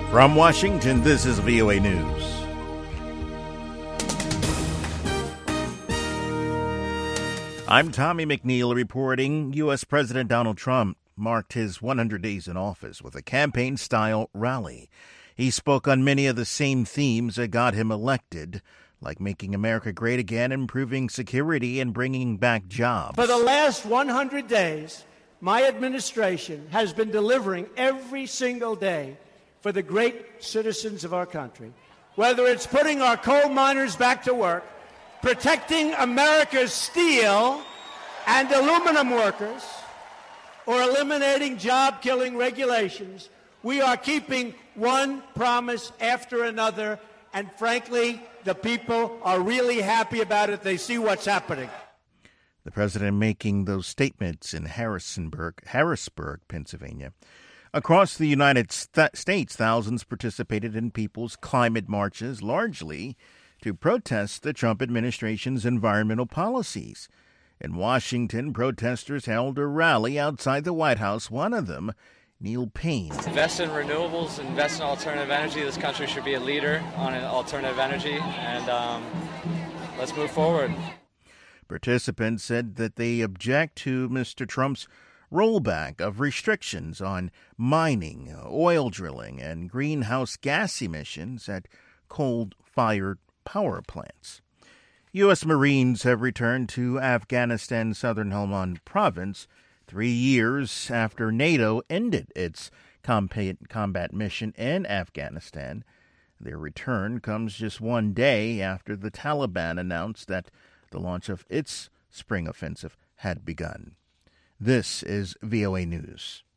From Washington, this is VOA News. I'm Tommy McNeil reporting. U.S. President Donald Trump marked his 100 days in office with a campaign-style rally. He spoke on many of the same themes that got him elected, like making America great again, improving security, and bringing back jobs. For the last 100 days, my administration has been delivering every single day for the great citizens of our country, whether it's putting our coal miners back to work, protecting America's steel and aluminum workers, or eliminating job-killing regulations. We are keeping one promise after another, and frankly, the people are really happy about it. They see what's happening. The president making those statements in Harrisburg, Pennsylvania. Across the United States, thousands participated in people's climate marches, largely to protest the Trump administration's environmental policies. In Washington, protesters held a rally outside the White House. One of them, Neil Payne. Invest in renewables, invest in alternative energy. This country should be a leader on alternative energy, and let's move forward. Participants said that they object to Mr. Trump's rollback of restrictions on mining, oil drilling, and greenhouse gas emissions at coal-fired power plants. U.S. Marines have returned to Afghanistan's southern Helmand province 3 years after NATO ended its combat mission in Afghanistan. Their return comes just one day after the Taliban announced that the launch of its spring offensive had begun. This is VOA News.